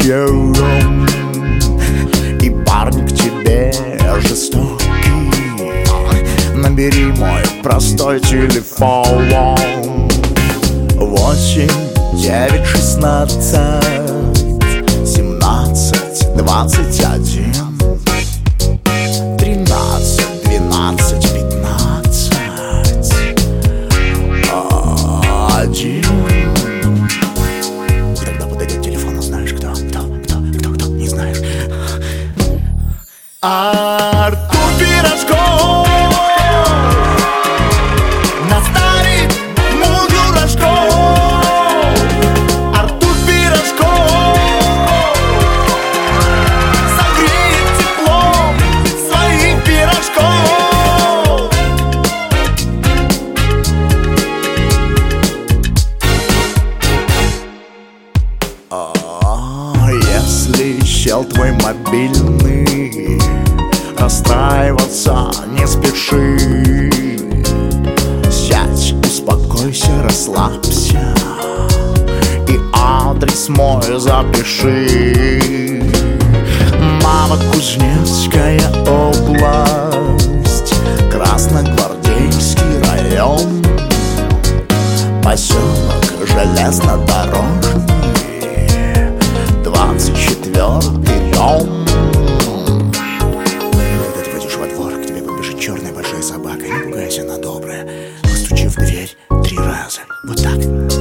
И парень к тебе жестокий. Набери мой простой телефон 8 9 16 17 21 13 12 15 1. Когда подойдет телефон, узнаешь, кто, не знаешь. Артур Пирожков наставит мужу рожков. Артур Пирожков согреет теплом своих пирожков. Если щел твой мобильный, расстраиваться не спеши. Сядь, успокойся, расслабься и адрес мой запиши. Новокузнецкая область, Красногвардейский район, поселок Железнодорожный, 24-й дом. Когда ты выйдешь во двор, к тебе подбежит черная большая собака. Не пугайся, она добрая. Постучи в дверь 3 раза. Вот так.